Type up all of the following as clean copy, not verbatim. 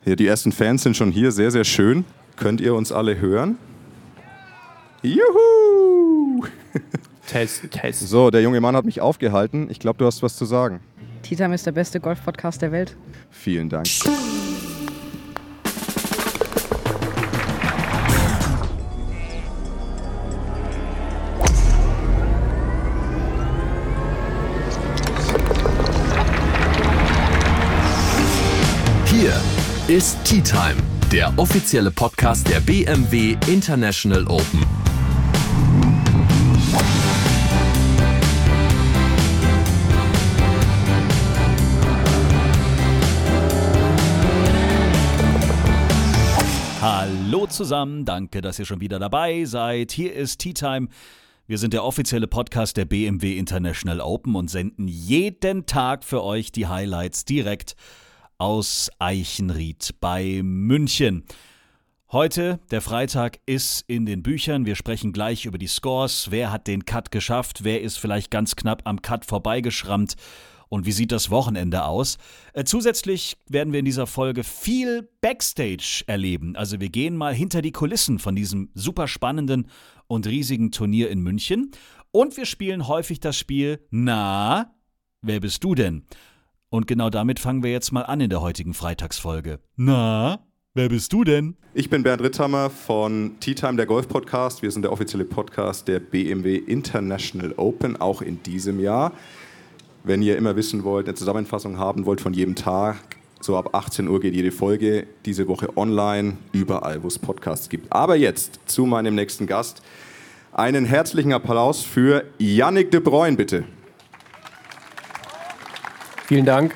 Ja, die ersten Fans sind schon hier, sehr, sehr schön. Könnt ihr uns alle hören? Juhu! Test. So, der junge Mann hat mich aufgehalten. Ich glaube, du hast was zu sagen. Tea Time ist der beste Golf-Podcast der Welt. Vielen Dank. Hier ist Tea Time, der offizielle Podcast der BMW International Open. Hallo zusammen, danke, dass ihr schon wieder dabei seid. Hier ist Tea Time. Wir sind der offizielle Podcast der BMW International Open und senden jeden Tag für euch die Highlights direkt aus Eichenried bei München. Heute, der Freitag, ist in den Büchern. Wir sprechen gleich über die Scores. Wer hat den Cut geschafft? Wer ist vielleicht ganz knapp am Cut vorbeigeschrammt? Und wie sieht das Wochenende aus? Zusätzlich werden wir in dieser Folge viel Backstage erleben. Also wir gehen mal hinter die Kulissen von diesem super spannenden und riesigen Turnier in München. Und wir spielen häufig das Spiel Na, wer bist du denn? Und genau damit fangen wir jetzt mal an in der heutigen Freitagsfolge. Na, wer bist du denn? Ich bin Bernd Ritthammer von Tea Time, der Golf-Podcast. Wir sind der offizielle Podcast der BMW International Open, auch in diesem Jahr. Wenn ihr immer wissen wollt, eine Zusammenfassung haben wollt von jedem Tag, so ab 18 Uhr geht jede Folge, diese Woche online, überall, wo es Podcasts gibt. Aber jetzt zu meinem nächsten Gast. Einen herzlichen Applaus für Yannick de Bruijn, bitte. Vielen Dank.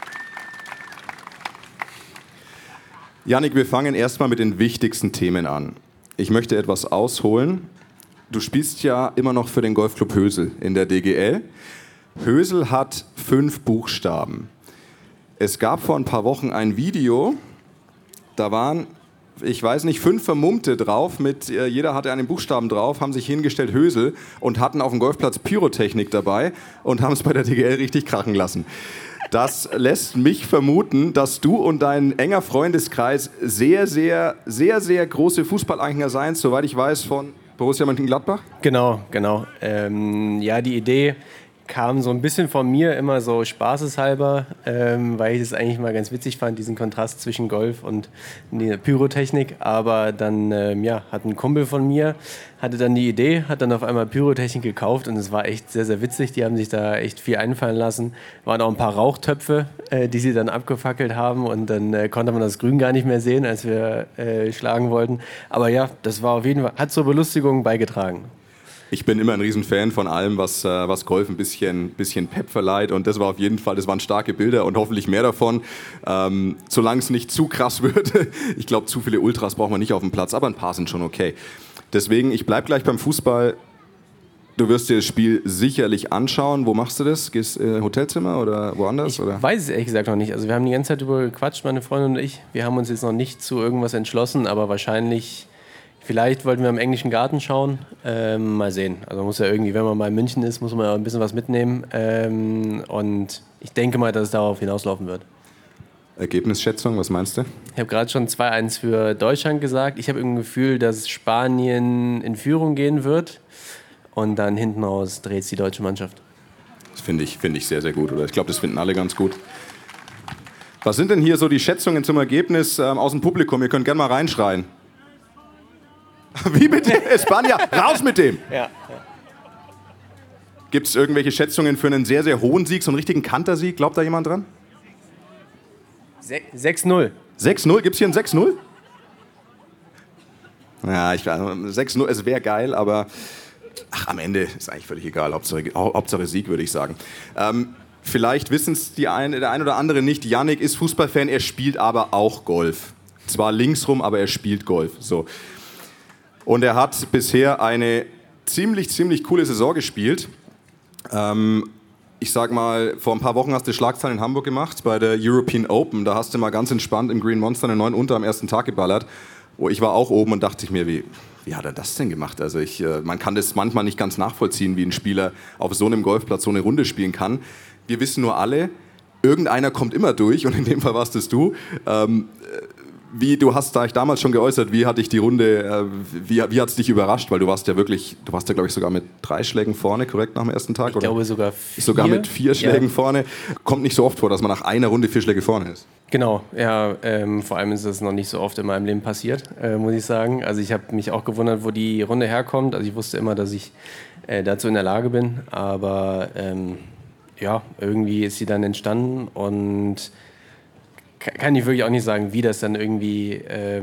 Yannick, wir fangen erstmal mit den wichtigsten Themen an. Ich möchte etwas ausholen. Du spielst ja immer noch für den Golfclub Hösel in der DGL. Hösel hat 5 Buchstaben. Es gab vor ein paar Wochen ein Video, da waren, ich weiß nicht, 5 Vermummte drauf, jeder hatte einen Buchstaben drauf, haben sich hingestellt Hösel und hatten auf dem Golfplatz Pyrotechnik dabei und haben es bei der DGL richtig krachen lassen. Das lässt mich vermuten, dass du und dein enger Freundeskreis sehr, sehr, sehr, sehr große Fußballanhänger seid, soweit ich weiß, von Borussia Mönchengladbach. Genau. Ja, die Idee kam so ein bisschen von mir, immer so spaßeshalber, weil ich es eigentlich mal ganz witzig fand, diesen Kontrast zwischen Golf und Pyrotechnik. Aber dann hat ein Kumpel von mir, hatte dann die Idee, hat dann auf einmal Pyrotechnik gekauft und es war echt sehr, sehr witzig. Die haben sich da echt viel einfallen lassen. Waren auch ein paar Rauchtöpfe, die sie dann abgefackelt haben und dann konnte man das Grün gar nicht mehr sehen, als wir schlagen wollten. Aber ja, das war auf jeden Fall, hat zur Belustigung beigetragen. Ich bin immer ein Riesenfan von allem, was Golf ein bisschen Pep verleiht. Und das war auf jeden Fall, das waren starke Bilder und hoffentlich mehr davon. Solange es nicht zu krass wird. Ich glaube, zu viele Ultras braucht man nicht auf dem Platz, aber ein paar sind schon okay. Deswegen, ich bleibe gleich beim Fußball. Du wirst dir das Spiel sicherlich anschauen. Wo machst du das? Gehst Hotelzimmer oder woanders? Ich weiß es ehrlich gesagt noch nicht. Also wir haben die ganze Zeit darüber gequatscht, meine Freundin und ich. Wir haben uns jetzt noch nicht zu irgendwas entschlossen, aber wahrscheinlich... Vielleicht wollten wir im englischen Garten schauen. Mal sehen. Also muss ja irgendwie, wenn man mal in München ist, muss man ja ein bisschen was mitnehmen. Und ich denke mal, dass es darauf hinauslaufen wird. Ergebnisschätzung, was meinst du? Ich habe gerade schon 2-1 für Deutschland gesagt. Ich habe ein Gefühl, dass Spanien in Führung gehen wird. Und dann hinten raus dreht es die deutsche Mannschaft. Das finde ich sehr, sehr gut. Oder ich glaube, das finden alle ganz gut. Was sind denn hier so die Schätzungen zum Ergebnis aus dem Publikum? Ihr könnt gerne mal reinschreien. Wie bitte? Espanja, raus mit dem! Ja. Gibt es irgendwelche Schätzungen für einen sehr, sehr hohen Sieg, so einen richtigen Kantersieg? Glaubt da jemand dran? 6-0. 6-0? Gibt es hier ein 6-0? Ja, 6-0, es wäre geil, aber am Ende ist eigentlich völlig egal. Hauptsache Sieg, würde ich sagen. Vielleicht wissen es der ein oder andere nicht. Yannick ist Fußballfan, er spielt aber auch Golf. Zwar linksrum, aber er spielt Golf. So. Und er hat bisher eine ziemlich coole Saison gespielt. Ich sag mal, vor ein paar Wochen hast du Schlagzeilen in Hamburg gemacht bei der European Open. Da hast du mal ganz entspannt im Green Monster eine 9 unter am ersten Tag geballert. Ich war auch oben und dachte mir, wie hat er das denn gemacht? Also man kann das manchmal nicht ganz nachvollziehen, wie ein Spieler auf so einem Golfplatz so eine Runde spielen kann. Wir wissen nur alle, irgendeiner kommt immer durch und in dem Fall warst es du. Du hast damals schon geäußert, wie hat dich die Runde, wie hat es dich überrascht? Weil du warst ja, glaube ich, sogar mit 3 Schlägen vorne, korrekt, nach dem ersten Tag? Ich glaube sogar 4. Sogar mit 4 Schlägen vorne. Kommt nicht so oft vor, dass man nach einer Runde 4 Schläge vorne ist. Genau, ja, vor allem ist das noch nicht so oft in meinem Leben passiert, muss ich sagen. Also ich habe mich auch gewundert, wo die Runde herkommt. Also ich wusste immer, dass ich dazu in der Lage bin, aber irgendwie ist sie dann entstanden und kann ich wirklich auch nicht sagen, wie das dann irgendwie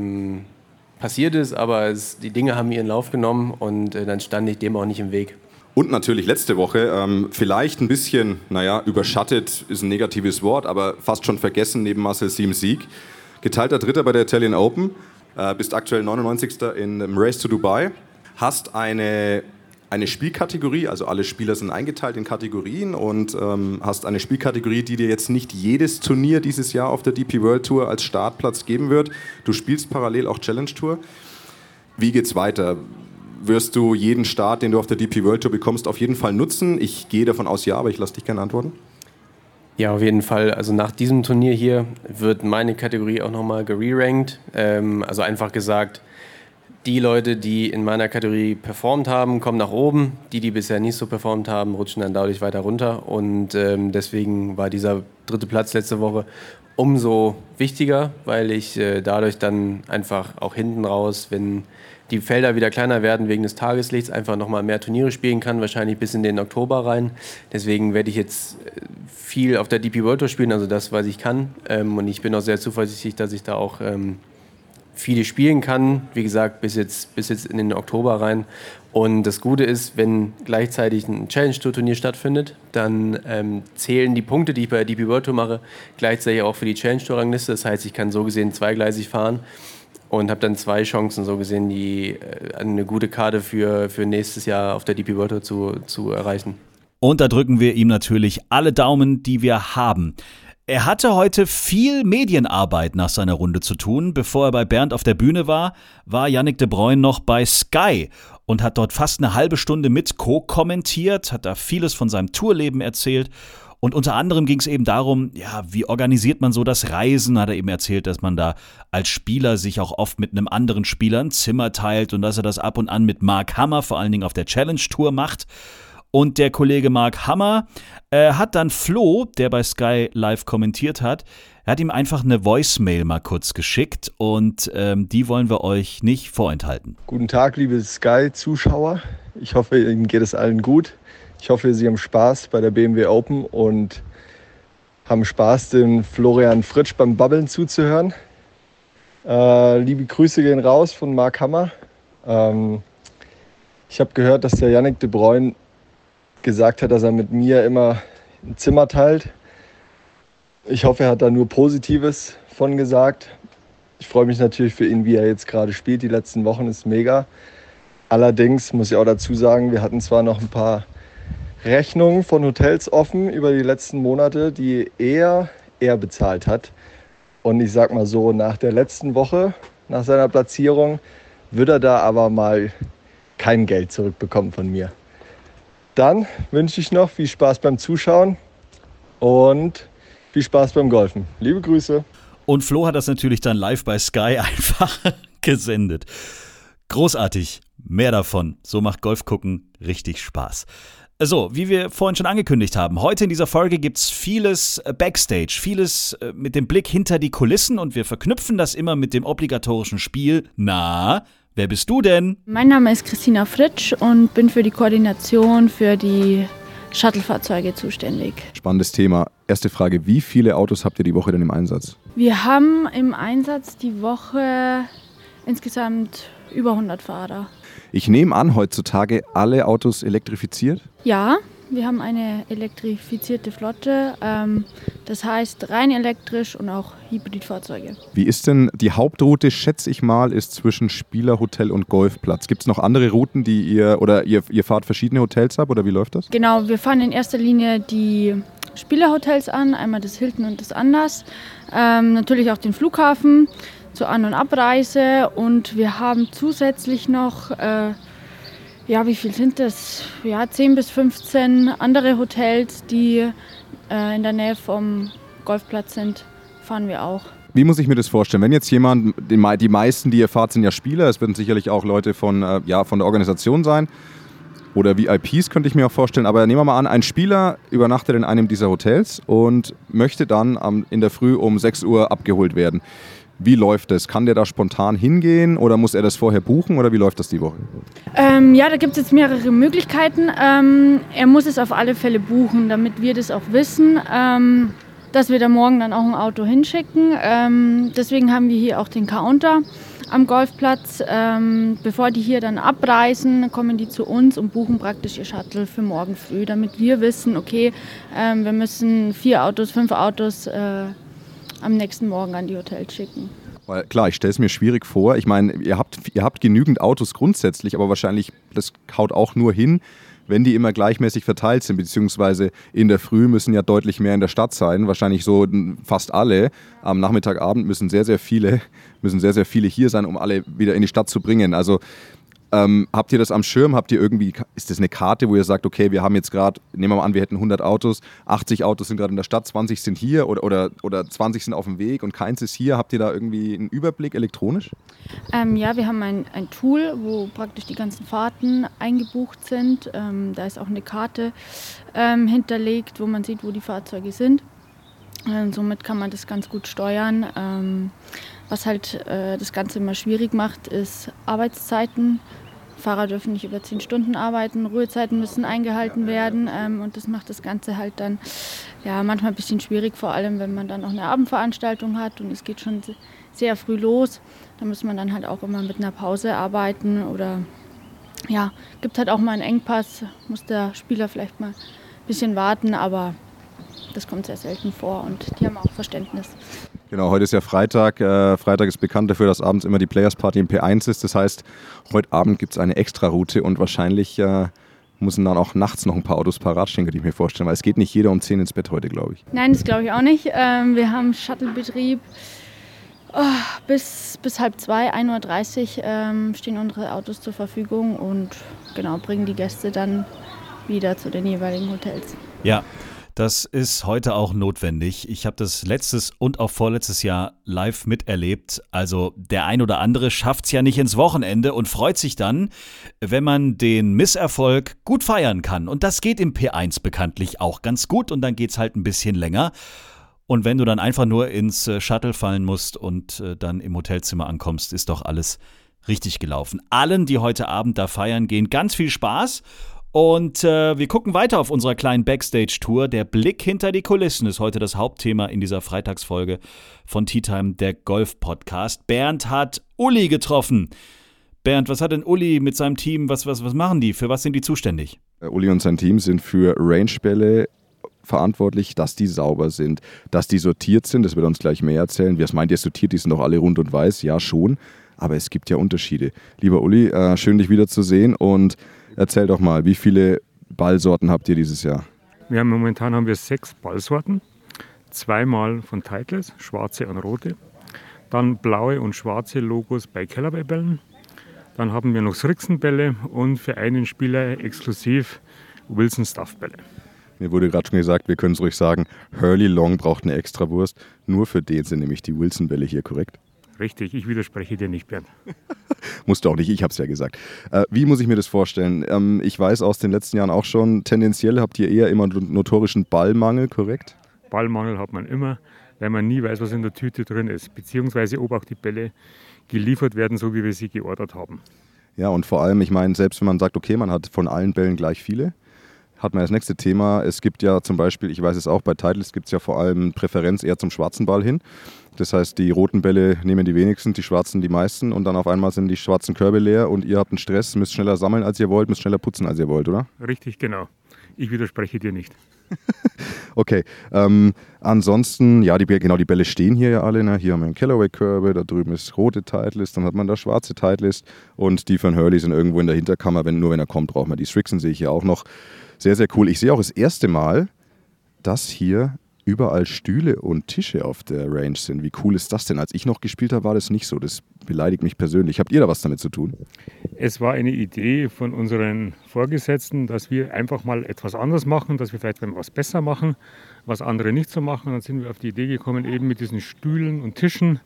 passiert ist, aber die Dinge haben ihren Lauf genommen und dann stand ich dem auch nicht im Weg. Und natürlich letzte Woche, vielleicht ein bisschen, überschattet ist ein negatives Wort, aber fast schon vergessen neben Marcel Siems Sieg. Geteilter Dritter bei der Italian Open, bist aktuell 99. im Race to Dubai, hast eine Spielkategorie, also alle Spieler sind eingeteilt in Kategorien und hast eine Spielkategorie, die dir jetzt nicht jedes Turnier dieses Jahr auf der DP World Tour als Startplatz geben wird. Du spielst parallel auch Challenge Tour. Wie geht's weiter? Wirst du jeden Start, den du auf der DP World Tour bekommst, auf jeden Fall nutzen? Ich gehe davon aus, ja, aber ich lasse dich gerne antworten. Ja, auf jeden Fall. Also nach diesem Turnier hier wird meine Kategorie auch nochmal gerankt. Also einfach gesagt, die Leute, die in meiner Kategorie performt haben, kommen nach oben. Die bisher nicht so performt haben, rutschen dann dadurch weiter runter. Und deswegen war dieser 3. Platz letzte Woche umso wichtiger, weil ich dadurch dann einfach auch hinten raus, wenn die Felder wieder kleiner werden wegen des Tageslichts, einfach nochmal mehr Turniere spielen kann, wahrscheinlich bis in den Oktober rein. Deswegen werde ich jetzt viel auf der DP World Tour spielen, also das, was ich kann. Und ich bin auch sehr zuversichtlich, dass ich da auch viele spielen kann. Wie gesagt, bis jetzt in den Oktober rein. Und das Gute ist, wenn gleichzeitig ein Challenge-Tour-Turnier stattfindet, dann zählen die Punkte, die ich bei der DP World Tour mache, gleichzeitig auch für die Challenge-Tour-Rangliste. Das heißt, ich kann so gesehen zweigleisig fahren und habe dann 2 Chancen, so gesehen, eine gute Karte für nächstes Jahr auf der DP World Tour zu erreichen. Und da drücken wir ihm natürlich alle Daumen, die wir haben. Er hatte heute viel Medienarbeit nach seiner Runde zu tun. Bevor er bei Bernd auf der Bühne war Yannick de Bruyne noch bei Sky und hat dort fast eine halbe Stunde mit co-kommentiert, hat da vieles von seinem Tourleben erzählt. Und unter anderem ging es eben darum, wie organisiert man so das Reisen? Hat er eben erzählt, dass man da als Spieler sich auch oft mit einem anderen Spieler ein Zimmer teilt und dass er das ab und an mit Mark Hammer, vor allen Dingen auf der Challenge Tour, macht. Und der Kollege Mark Hammer hat dann Flo, der bei Sky live kommentiert hat, er hat ihm einfach eine Voicemail mal kurz geschickt und die wollen wir euch nicht vorenthalten. Guten Tag, liebe Sky-Zuschauer. Ich hoffe, Ihnen geht es allen gut. Ich hoffe, Sie haben Spaß bei der BMW Open und haben Spaß, dem Florian Fritsch beim Babbeln zuzuhören. Liebe Grüße gehen raus von Mark Hammer. Ich habe gehört, dass der Yannick de Bruyne gesagt hat, dass er mit mir immer ein Zimmer teilt. Ich hoffe, er hat da nur Positives von gesagt. Ich freue mich natürlich für ihn, wie er jetzt gerade spielt. Die letzten Wochen ist mega. Allerdings muss ich auch dazu sagen, wir hatten zwar noch ein paar Rechnungen von Hotels offen über die letzten Monate, die er bezahlt hat. Und ich sag mal so, nach der letzten Woche, nach seiner Platzierung, wird er da aber mal kein Geld zurückbekommen von mir. Dann wünsche ich noch viel Spaß beim Zuschauen und viel Spaß beim Golfen. Liebe Grüße. Und Flo hat das natürlich dann live bei Sky einfach gesendet. Großartig, mehr davon. So macht Golf gucken richtig Spaß. So, wie wir vorhin schon angekündigt haben, heute in dieser Folge gibt's vieles Backstage, vieles mit dem Blick hinter die Kulissen und wir verknüpfen das immer mit dem obligatorischen Spiel. Na, wer bist du denn? Mein Name ist Christina Fritsch und bin für die Koordination für die Shuttle-Fahrzeuge zuständig. Spannendes Thema. Erste Frage, wie viele Autos habt ihr die Woche denn im Einsatz? Wir haben im Einsatz die Woche insgesamt über 100 Fahrer. Ich nehme an, heutzutage alle Autos elektrifiziert? Ja, wir haben eine elektrifizierte Flotte. Das heißt rein elektrisch und auch Hybridfahrzeuge. Wie ist denn die Hauptroute, schätze ich mal, ist zwischen Spielerhotel und Golfplatz? Gibt es noch andere Routen, die ihr fahrt verschiedene Hotels ab oder wie läuft das? Genau, wir fahren in erster Linie die Spielerhotels an, einmal das Hilton und das Andaz. Natürlich auch den Flughafen zur An- und Abreise und wir haben zusätzlich noch, wie viel sind das? 10 bis 15 andere Hotels, die in der Nähe vom Golfplatz sind, fahren wir auch. Wie muss ich mir das vorstellen? Wenn jetzt jemand, die meisten, die ihr fahrt, sind ja Spieler, es werden sicherlich auch Leute von der Organisation sein oder VIPs, könnte ich mir auch vorstellen, aber nehmen wir mal an, ein Spieler übernachtet in einem dieser Hotels und möchte dann in der Früh um 6 Uhr abgeholt werden. Wie läuft das? Kann der da spontan hingehen oder muss er das vorher buchen oder wie läuft das die Woche? Da gibt es jetzt mehrere Möglichkeiten. Er muss es auf alle Fälle buchen, damit wir das auch wissen, dass wir da morgen dann auch ein Auto hinschicken. Deswegen haben wir hier auch den Counter am Golfplatz. Bevor die hier dann abreisen, kommen die zu uns und buchen praktisch ihr Shuttle für morgen früh, damit wir wissen, okay, wir müssen 4 Autos, 5 Autos am nächsten Morgen an die Hotels schicken. Weil, klar, ich stelle es mir schwierig vor. Ich meine, ihr habt genügend Autos grundsätzlich, aber wahrscheinlich, das haut auch nur hin, wenn die immer gleichmäßig verteilt sind, beziehungsweise in der Früh müssen ja deutlich mehr in der Stadt sein, wahrscheinlich so fast alle. Am Nachmittagabend müssen sehr, sehr viele hier sein, um alle wieder in die Stadt zu bringen. Also habt ihr das am Schirm? Ist das eine Karte, wo ihr sagt, okay, wir haben jetzt gerade, nehmen wir mal an, wir hätten 100 Autos, 80 Autos sind gerade in der Stadt, 20 sind hier oder 20 sind auf dem Weg und keins ist hier. Habt ihr da irgendwie einen Überblick elektronisch? Ja, wir haben ein Tool, wo praktisch die ganzen Fahrten eingebucht sind. Da ist auch eine Karte hinterlegt, wo man sieht, wo die Fahrzeuge sind. Somit kann man das ganz gut steuern. Was halt das Ganze immer schwierig macht, ist Arbeitszeiten. Fahrer dürfen nicht über 10 Stunden arbeiten, Ruhezeiten müssen eingehalten werden und das macht das Ganze halt dann manchmal ein bisschen schwierig, vor allem wenn man dann auch eine Abendveranstaltung hat und es geht schon sehr früh los. Da muss man dann halt auch immer mit einer Pause arbeiten oder gibt halt auch mal einen Engpass, muss der Spieler vielleicht mal ein bisschen warten, aber das kommt sehr selten vor und die haben auch Verständnis. Genau, heute ist ja Freitag. Freitag ist bekannt dafür, dass abends immer die Players Party im P1 ist. Das heißt, heute Abend gibt es eine Extraroute und wahrscheinlich müssen dann auch nachts noch ein paar Autos parat stehen, könnte ich mir vorstellen. Weil es geht nicht jeder um 10 ins Bett heute, glaube ich. Nein, das glaube ich auch nicht. Wir haben Shuttlebetrieb. Bis 1:30, 1:30 stehen unsere Autos zur Verfügung und bringen die Gäste dann wieder zu den jeweiligen Hotels. Ja. Das ist heute auch notwendig. Ich habe das letztes und auch vorletztes Jahr live miterlebt. Also der ein oder andere schafft es ja nicht ins Wochenende und freut sich dann, wenn man den Misserfolg gut feiern kann. Und das geht im P1 bekanntlich auch ganz gut und dann geht es halt ein bisschen länger. Und wenn du dann einfach nur ins Shuttle fallen musst und dann im Hotelzimmer ankommst, ist doch alles richtig gelaufen. Allen, die heute Abend da feiern gehen, ganz viel Spaß. Und wir gucken weiter auf unserer kleinen Backstage-Tour. Der Blick hinter die Kulissen ist heute das Hauptthema in dieser Freitagsfolge von Tea Time, der Golf-Podcast. Bernd hat Uli getroffen. Bernd, was hat denn Uli mit seinem Team, was machen die? Für was sind die zuständig? Uli und sein Team sind für Rangebälle verantwortlich, dass die sauber sind, dass die sortiert sind. Das wird uns gleich mehr erzählen. Was meint ihr sortiert? Die sind doch alle rund und weiß. Ja, schon. Aber es gibt ja Unterschiede. Lieber Uli, schön dich wiederzusehen und erzähl doch mal, wie viele Ballsorten habt ihr dieses Jahr? Momentan haben wir 6 Ballsorten. 2-mal von Titleist, schwarze und rote. Dann blaue und schwarze Logos bei Callaway-Bällen. Dann haben wir noch Srixon-Bälle und für einen Spieler exklusiv Wilson-Stuff-Bälle. Mir wurde gerade schon gesagt, wir können es ruhig sagen, Hurley Long braucht eine Extrawurst. Nur für den sind nämlich die Wilson-Bälle hier, korrekt? Richtig, ich widerspreche dir nicht, Bernd. Musst du auch nicht, ich habe es ja gesagt. Wie muss ich mir das vorstellen? Ich weiß aus den letzten Jahren auch schon, tendenziell habt ihr eher immer einen notorischen Ballmangel, korrekt? Ballmangel hat man immer, weil man nie weiß, was in der Tüte drin ist. Beziehungsweise ob auch die Bälle geliefert werden, so wie wir sie geordert haben. Ja, und vor allem, ich meine, selbst wenn man sagt, okay, man hat von allen Bällen gleich viele, hat man das nächste Thema. Es gibt ja zum Beispiel, ich weiß es auch, bei Titleist gibt es ja vor allem Präferenz eher zum schwarzen Ball hin. Das heißt, die roten Bälle nehmen die wenigsten, die schwarzen die meisten und dann auf einmal sind die schwarzen Körbe leer und ihr habt einen Stress, müsst schneller sammeln als ihr wollt, müsst schneller putzen als ihr wollt, oder? Richtig, genau. Ich widerspreche dir nicht. Okay, ansonsten, ja, die Bälle stehen hier ja alle. Ne? Hier haben wir einen Callaway-Körbe, da drüben ist rote Titleist, dann hat man da schwarze Titleist und die von Hurley sind irgendwo in der Hinterkammer, nur wenn er kommt, braucht man die Srixon, sehe ich hier auch noch. Sehr, sehr cool. Ich sehe auch das erste Mal, dass hier überall Stühle und Tische auf der Range sind. Wie cool ist das denn? Als ich noch gespielt habe, war das nicht so. Das beleidigt mich persönlich. Habt ihr da was damit zu tun? Es war eine Idee von unseren Vorgesetzten, dass wir einfach mal etwas anders machen, dass wir vielleicht was besser machen, was andere nicht so machen. Und dann sind wir auf die Idee gekommen, eben mit diesen Stühlen und Tischen.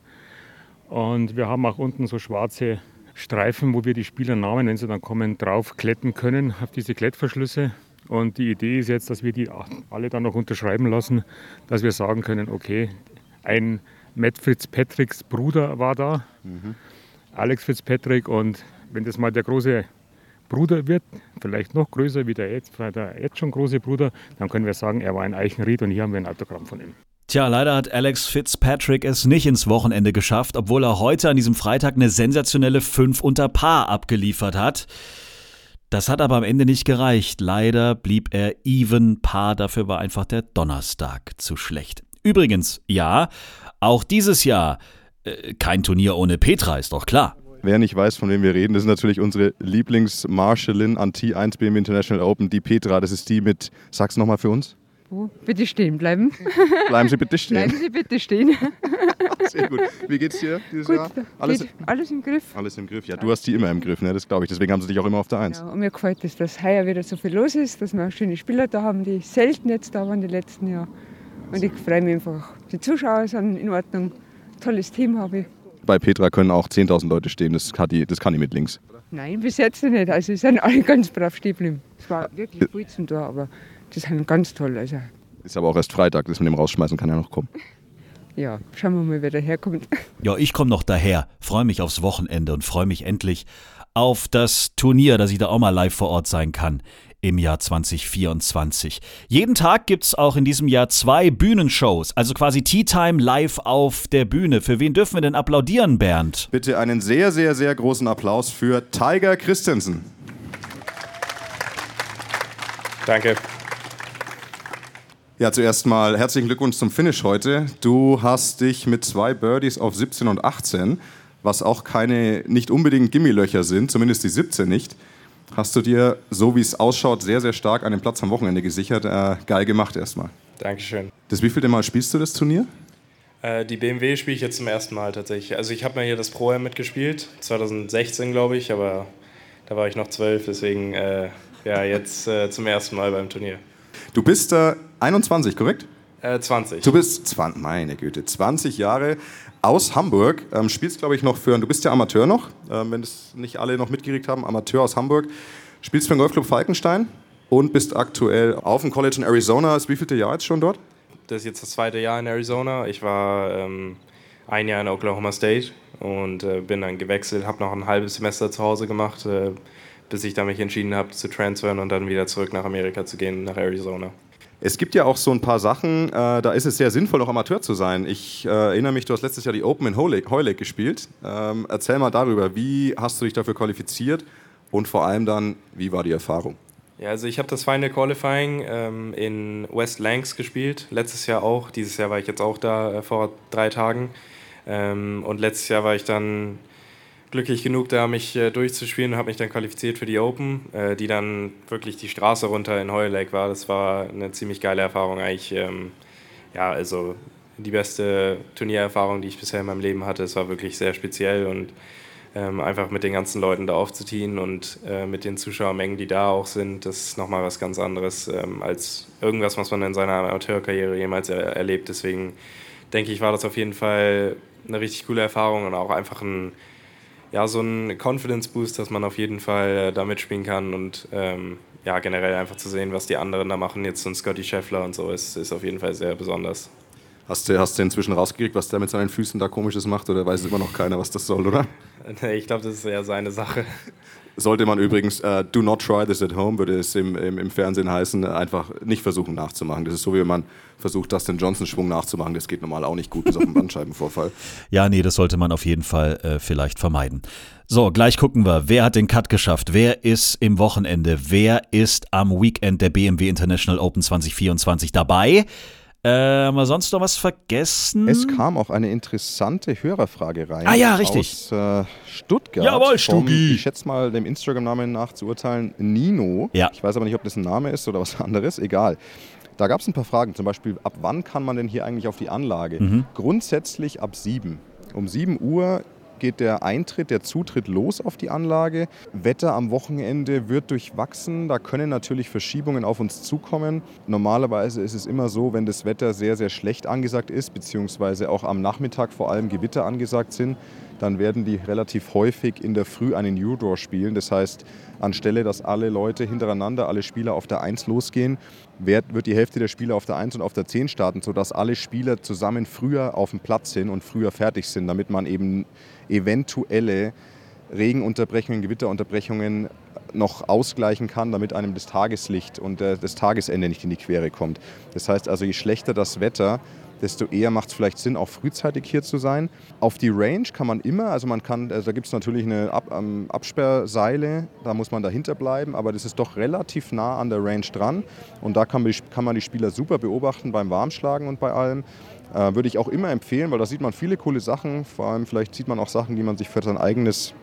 Und wir haben auch unten so schwarze Streifen, wo wir die Spielernamen, wenn sie dann kommen, drauf kletten können auf diese Klettverschlüsse. Und die Idee ist jetzt, dass wir die alle dann noch unterschreiben lassen, dass wir sagen können, okay, ein Matt Fitzpatricks Bruder war da, Alex Fitzpatrick, und wenn das mal der große Bruder wird, vielleicht noch größer wie der jetzt schon große Bruder, dann können wir sagen, er war ein Eichenried und hier haben wir ein Autogramm von ihm. Tja, leider hat Alex Fitzpatrick es nicht ins Wochenende geschafft, obwohl er heute an diesem Freitag eine sensationelle 5 unter Par abgeliefert hat. Das hat aber am Ende nicht gereicht. Leider blieb er even Par, dafür war einfach der Donnerstag zu schlecht. Übrigens, ja, auch dieses Jahr kein Turnier ohne Petra, ist doch klar. Wer nicht weiß, von wem wir reden, das ist natürlich unsere Lieblings-Marshallin an T1 BMW International Open, die Petra. Das ist die mit, sag's nochmal für uns. Oh, bitte stehen bleiben. Bleiben Sie bitte stehen. Bleiben Sie bitte stehen. Sehr gut. Wie geht's dir dieses Gut, Jahr? alles im Griff. Alles im Griff. Ja, du hast die immer im Griff, ne? Das glaube ich. Deswegen haben sie dich auch immer auf der 1. Ja, und mir gefällt es, dass heuer wieder so viel los ist, dass wir auch schöne Spieler da haben, die selten jetzt da waren die letzten Jahre. Und ich freue mich einfach. Die Zuschauer sind in Ordnung. Tolles Team habe ich. Bei Petra können auch 10.000 Leute stehen. Das kann die mit links. Nein, bis jetzt nicht. Also sie sind alle ganz brav stehen geblieben. Es war wirklich viel zum Tor, aber die sind ganz toll. Also. Ist aber auch erst Freitag, das mit dem Rausschmeißen kann ja noch kommen. Ja, schauen wir mal, wer daherkommt. Ja, ich komme noch daher, freue mich aufs Wochenende und freue mich endlich auf das Turnier, dass ich da auch mal live vor Ort sein kann im Jahr 2024. Jeden Tag gibt's auch in diesem Jahr 2 Bühnenshows, also quasi Tea Time live auf der Bühne. Für wen dürfen wir denn applaudieren, Bernd? Bitte einen sehr, sehr, sehr großen Applaus für Tiger Christensen. Danke. Ja, zuerst mal herzlichen Glückwunsch zum Finish heute. Du hast dich mit 2 Birdies auf 17 und 18, was auch nicht unbedingt Gimmilöcher sind, zumindest die 17 nicht, hast du dir, so wie es ausschaut, sehr, sehr stark einen Platz am Wochenende gesichert. Geil gemacht erstmal. Dankeschön. Das wievielte Mal spielst du das Turnier? Die BMW spiele ich jetzt zum ersten Mal tatsächlich. Also ich habe mir hier das Pro-Am mitgespielt, 2016 glaube ich, aber da war ich noch 12, deswegen jetzt zum ersten Mal beim Turnier. Du bist 21, korrekt? 20. Du bist 20, meine Güte, 20 Jahre aus Hamburg. Spielst, glaube ich, noch du bist ja Amateur noch, wenn das nicht alle noch mitgekriegt haben, Amateur aus Hamburg. Spielst für den Golfclub Falkenstein und bist aktuell auf dem College in Arizona. Ist wievielte Jahr jetzt schon dort? Das ist jetzt das 2. Jahr in Arizona. Ich war ein Jahr in Oklahoma State und bin dann gewechselt, habe noch ein halbes Semester zu Hause gemacht, bis ich dann mich entschieden habe zu transfern und dann wieder zurück nach Amerika zu gehen, nach Arizona. Es gibt ja auch so ein paar Sachen, da ist es sehr sinnvoll, noch Amateur zu sein. Ich erinnere mich, du hast letztes Jahr die Open in Hoylake gespielt. Erzähl mal darüber, wie hast du dich dafür qualifiziert und vor allem dann, wie war die Erfahrung? Ja, also ich habe das Final Qualifying in West Lancs gespielt, letztes Jahr auch. Dieses Jahr war ich jetzt auch da vor 3 Tagen. Und letztes Jahr war ich dann glücklich genug, da mich durchzuspielen und habe mich dann qualifiziert für die Open, die dann wirklich die Straße runter in Hoylake war. Das war eine ziemlich geile Erfahrung eigentlich. Also die beste Turniererfahrung, die ich bisher in meinem Leben hatte. Es war wirklich sehr speziell und einfach mit den ganzen Leuten da aufzuziehen und mit den Zuschauermengen, die da auch sind, das ist nochmal was ganz anderes als irgendwas, was man in seiner Amateurkarriere jemals erlebt. Deswegen denke ich, war das auf jeden Fall eine richtig coole Erfahrung und auch einfach so ein Confidence-Boost, dass man auf jeden Fall da mitspielen kann und generell einfach zu sehen, was die anderen da machen, jetzt so ein Scotty Scheffler und so, ist auf jeden Fall sehr besonders. Hast du inzwischen rausgekriegt, was der mit seinen Füßen da Komisches macht, oder weiß immer noch keiner, was das soll, oder? Nee, ich glaube, das ist eher seine Sache. Sollte man übrigens, do not try this at home, würde es im Fernsehen heißen, einfach nicht versuchen nachzumachen. Das ist so, wie wenn man versucht, Dustin Johnson-Schwung nachzumachen. Das geht normal auch nicht gut, bis auf einen Bandscheibenvorfall. Ja, nee, das sollte man auf jeden Fall vielleicht vermeiden. So, gleich gucken wir, wer hat den Cut geschafft, wer ist im Wochenende, wer ist am Weekend der BMW International Open 2024 dabei. Haben wir sonst noch was vergessen? Es kam auch eine interessante Hörerfrage rein. Ah ja, richtig. Aus Stuttgart. Jawohl, Stuggi. Ich schätze mal, dem Instagram-Namen nach zu urteilen, Nino. Ja. Ich weiß aber nicht, ob das ein Name ist oder was anderes. Egal. Da gab es ein paar Fragen, zum Beispiel, ab wann kann man denn hier eigentlich auf die Anlage? Grundsätzlich ab 7. Um 7 Uhr geht der Zutritt los auf die Anlage. Wetter am Wochenende wird durchwachsen, da können natürlich Verschiebungen auf uns zukommen. Normalerweise ist es immer so, wenn das Wetter sehr, sehr schlecht angesagt ist, beziehungsweise auch am Nachmittag vor allem Gewitter angesagt sind, dann werden die relativ häufig in der Früh einen New-Draw spielen. Das heißt, anstelle, dass alle Leute hintereinander, alle Spieler auf der 1 losgehen, wird die Hälfte der Spieler auf der 1 und auf der 10 starten, sodass alle Spieler zusammen früher auf dem Platz sind und früher fertig sind, damit man eben eventuelle Regenunterbrechungen, Gewitterunterbrechungen noch ausgleichen kann, damit einem das Tageslicht und das Tagesende nicht in die Quere kommt. Das heißt also, je schlechter das Wetter, desto eher macht es vielleicht Sinn, auch frühzeitig hier zu sein. Auf die Range kann man immer, da gibt es natürlich eine Absperrseile, da muss man dahinter bleiben, aber das ist doch relativ nah an der Range dran und da kann man die Spieler super beobachten beim Warmschlagen und bei allem. Würde ich auch immer empfehlen, weil da sieht man viele coole Sachen, vor allem vielleicht sieht man auch Sachen, die man sich für sein eigenes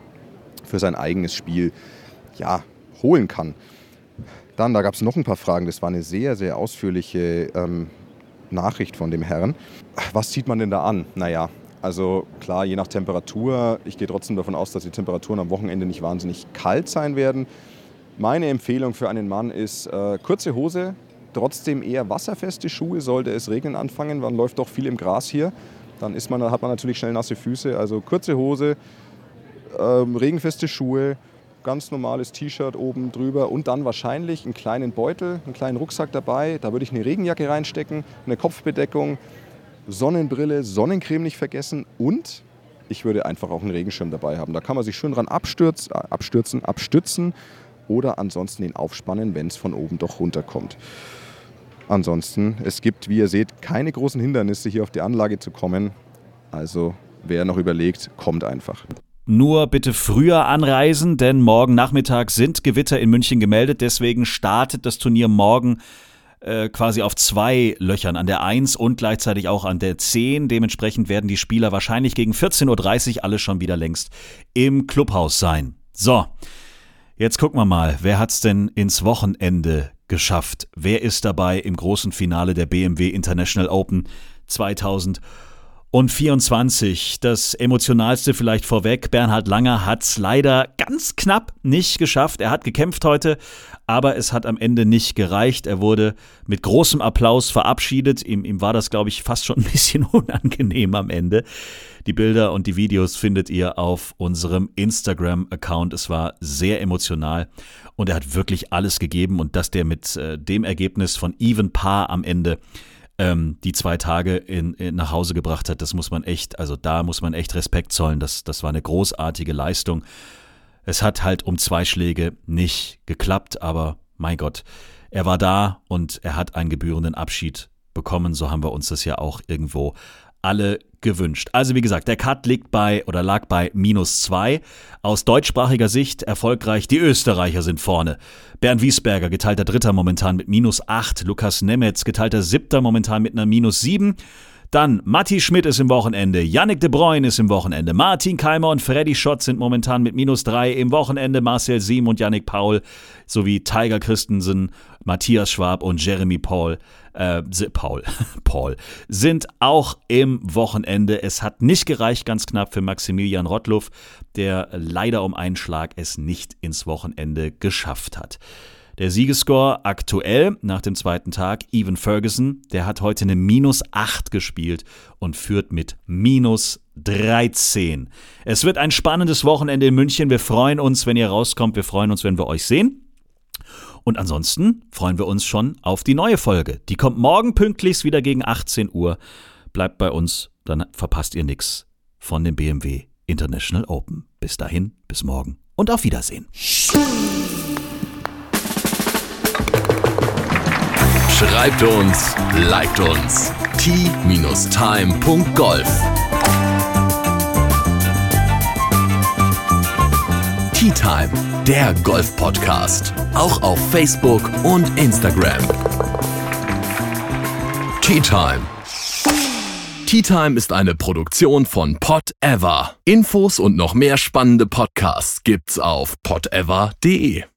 Spiel holen kann. Dann, da gab es noch ein paar Fragen, das war eine sehr, sehr ausführliche Nachricht von dem Herrn. Was zieht man denn da an? Naja, also klar, je nach Temperatur. Ich gehe trotzdem davon aus, dass die Temperaturen am Wochenende nicht wahnsinnig kalt sein werden. Meine Empfehlung für einen Mann ist kurze Hose, trotzdem eher wasserfeste Schuhe, sollte es regnen anfangen. Man läuft doch viel im Gras hier. Dann hat man natürlich schnell nasse Füße. Also kurze Hose, regenfeste Schuhe, ganz normales T-Shirt oben drüber und dann wahrscheinlich einen kleinen Beutel, einen kleinen Rucksack dabei. Da würde ich eine Regenjacke reinstecken, eine Kopfbedeckung, Sonnenbrille, Sonnencreme nicht vergessen und ich würde einfach auch einen Regenschirm dabei haben. Da kann man sich schön dran abstützen oder ansonsten ihn aufspannen, wenn es von oben doch runterkommt. Ansonsten, es gibt, wie ihr seht, keine großen Hindernisse, hier auf die Anlage zu kommen. Also wer noch überlegt, kommt einfach. Nur bitte früher anreisen, denn morgen Nachmittag sind Gewitter in München gemeldet. Deswegen startet das Turnier morgen quasi auf 2 Löchern, an der 1 und gleichzeitig auch an der 10. Dementsprechend werden die Spieler wahrscheinlich gegen 14.30 Uhr alle schon wieder längst im Clubhaus sein. So, jetzt gucken wir mal, wer hat's denn ins Wochenende geschafft? Wer ist dabei im großen Finale der BMW International Open 2024? Das Emotionalste vielleicht vorweg. Bernhard Langer hat es leider ganz knapp nicht geschafft. Er hat gekämpft heute, aber es hat am Ende nicht gereicht. Er wurde mit großem Applaus verabschiedet. Ihm war das, glaube ich, fast schon ein bisschen unangenehm am Ende. Die Bilder und die Videos findet ihr auf unserem Instagram-Account. Es war sehr emotional und er hat wirklich alles gegeben. Und dass der mit dem Ergebnis von Even Par am Ende die 2 Tage nach Hause gebracht hat, das muss man echt, also da muss man echt Respekt zollen, das war eine großartige Leistung. Es hat halt um 2 Schläge nicht geklappt, aber mein Gott, er war da und er hat einen gebührenden Abschied bekommen, so haben wir uns das ja auch irgendwo alle gewünscht. Also wie gesagt, der Cut lag bei -2. Aus deutschsprachiger Sicht erfolgreich. Die Österreicher sind vorne. Bernd Wiesberger, geteilter Dritter momentan mit -8. Lukas Nemetz, geteilter Siebter momentan mit einer -7. Dann Matti Schmidt ist im Wochenende, Yannick de Bruyne ist im Wochenende, Martin Keimer und Freddy Schott sind momentan mit -3 im Wochenende, Marcel Siem und Yannick Paul sowie Tiger Christensen, Matthias Schwab und Jeremy Paul sind auch im Wochenende. Es hat nicht gereicht, ganz knapp für Maximilian Rottluff, der leider um einen Schlag es nicht ins Wochenende geschafft hat. Der Siegescore aktuell nach dem 2. Tag, Evan Ferguson, der hat heute eine -8 gespielt und führt mit -13. Es wird ein spannendes Wochenende in München. Wir freuen uns, wenn ihr rauskommt. Wir freuen uns, wenn wir euch sehen. Und ansonsten freuen wir uns schon auf die neue Folge. Die kommt morgen pünktlichst wieder gegen 18 Uhr. Bleibt bei uns, dann verpasst ihr nichts von dem BMW International Open. Bis dahin, bis morgen und auf Wiedersehen. Schreibt uns, liked uns. t-time.golf. Tea Time, der Golf-Podcast. Auch auf Facebook und Instagram. Tea Time. Tea Time ist eine Produktion von Pod Ever. Infos und noch mehr spannende Podcasts gibt's auf podever.de.